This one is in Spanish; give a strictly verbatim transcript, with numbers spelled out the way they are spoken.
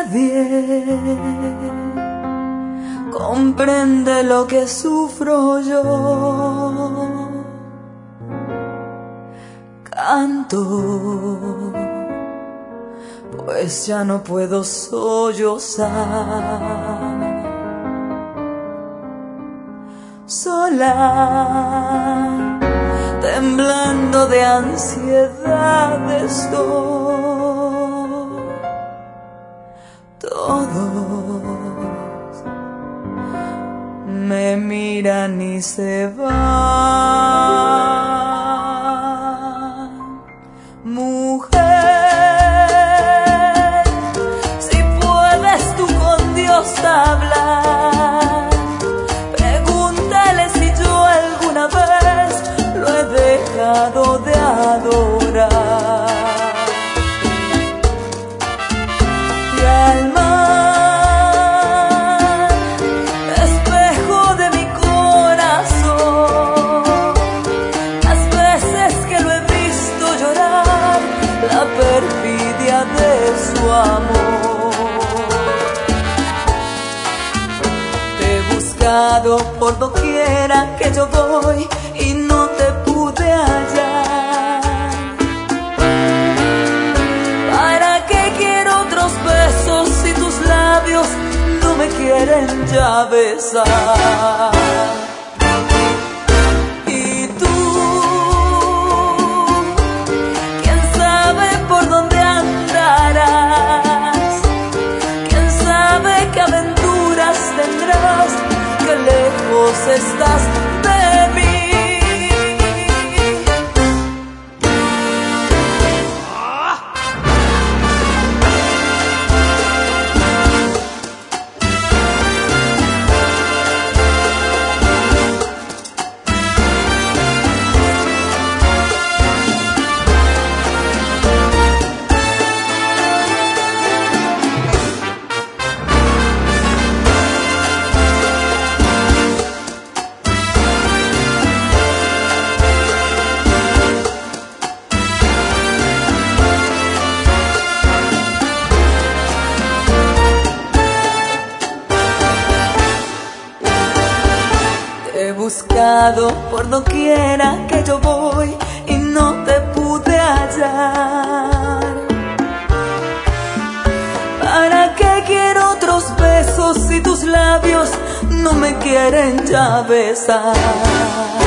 Nadie comprende lo que sufro yo. Canto, pues ya no puedo sollozar. Sola, temblando de ansiedad estoy. Todos me miran y se van. Mujer, si puedes tú con Dios hablar, pregúntale si yo alguna vez lo he dejado de adorar. Y al mar, espejo de mi corazón, las veces que lo he visto llorar, la perfidia de su amor. Te he buscado por doquiera que yo voy y no te pude hallar. ¿Para qué quiero otros besos si tus labios no me quieren ya besar? Y tú, quién sabe por dónde andarás, quién sabe qué aventuras tendrás, qué lejos estás de mí. He buscado por doquiera que yo voy y no te pude hallar. ¿Para qué quiero otros besos si tus labios no me quieren ya besar?